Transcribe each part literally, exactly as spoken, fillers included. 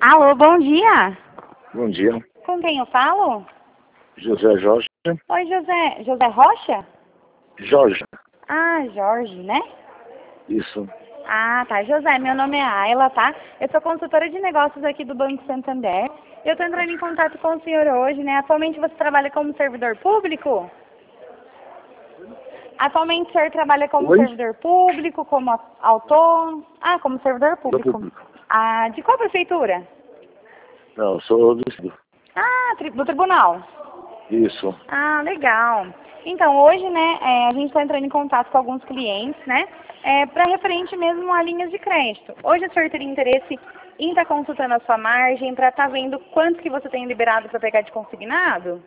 Alô, bom dia. Bom dia. Com quem eu falo? José Jorge. Oi, José. José Rocha? Jorge. Ah, Jorge, né? Isso. Ah, tá. José, meu nome é Ayla, tá? Eu sou consultora de negócios aqui do Banco Santander. Eu estou entrando em contato com o senhor hoje, né? Atualmente você trabalha como servidor público? Atualmente o senhor trabalha como Oi? servidor público, como a- autônomo? Ah, como servidor Do público. público. Ah, de qual prefeitura? Não, eu sou do Estado. Ah, tri- do tribunal. Isso. Ah, legal. Então, hoje, né, é, a gente está entrando em contato com alguns clientes, né, é, para referente mesmo a linhas de crédito. Hoje o senhor teria interesse em estar consultando a sua margem, para estar vendo quanto que você tem liberado para pegar de consignado?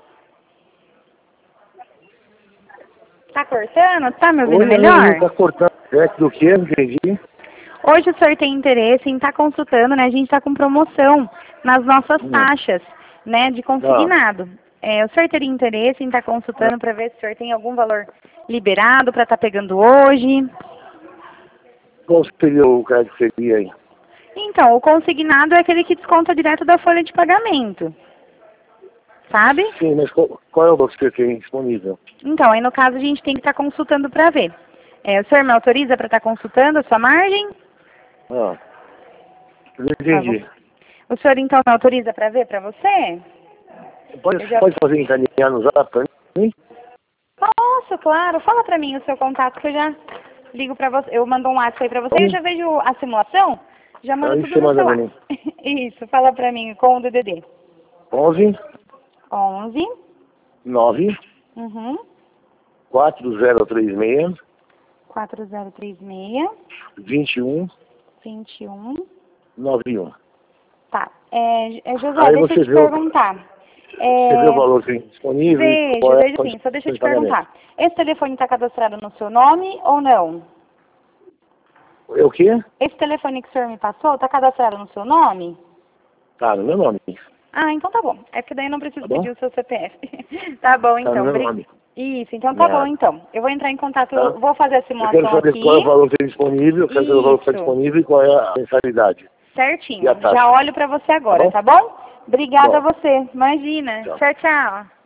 Tá cortando? Tá me ouvindo Oi, melhor? tá cortando perto do que? Não entendi. Hoje o senhor tem interesse em estar consultando, né? A gente está com promoção nas nossas Hum. taxas, né, de consignado. É, o senhor teria interesse em estar consultando para ver se o senhor tem algum valor liberado para estar pegando hoje? Qual seria o cara que seria aí? Então, o consignado é aquele que desconta direto da folha de pagamento, sabe? Sim, mas qual, qual é o valor que você tem disponível? Então, aí no caso a gente tem que estar consultando para ver. É, o senhor me autoriza para estar consultando a sua margem? Ah, não entendi. O senhor então me autoriza para ver para você? Pode, Eu já- pode fazer encaminhar no zap pra mim? Posso, claro. Fala para mim o seu contato que eu já ligo para você. Eu mando um WhatsApp aí para você, eu já vejo a simulação, já mando Aí tudo você no manda pra celular. mim. Isso, fala para mim com o D D D. onze, onze, nove, uhum, quatro zero três seis, quatro zero três seis, vinte e um, vinte e um. nove um. Tá. É, é, José, Aí deixa você eu te vê o, perguntar. você vê o É, valor que tem disponível e vejo, qual é vejo a sim. Só deixa eu condição te de pagamento. perguntar. Esse telefone está cadastrado no seu nome ou não? É o quê? Esse telefone que o senhor me passou está cadastrado no seu nome? Tá, no meu nome. Ah, então tá bom. É que daí eu não preciso Tá bom? pedir o seu C P F. Tá bom, Tá no então. meu Bri- nome. Isso, então tá bom, Obrigado. então. Eu vou entrar em contato, Tá? vou fazer a Eu quero simulação saber aqui. qual é o valor que tem disponível, eu quero saber o valor que está Isso. disponível e qual é a mensalidade. E Certinho. a taxa. Já olho pra você agora, bom? tá bom? Obrigada a Bom. você. Imagina. Tchau. Tchau, tchau.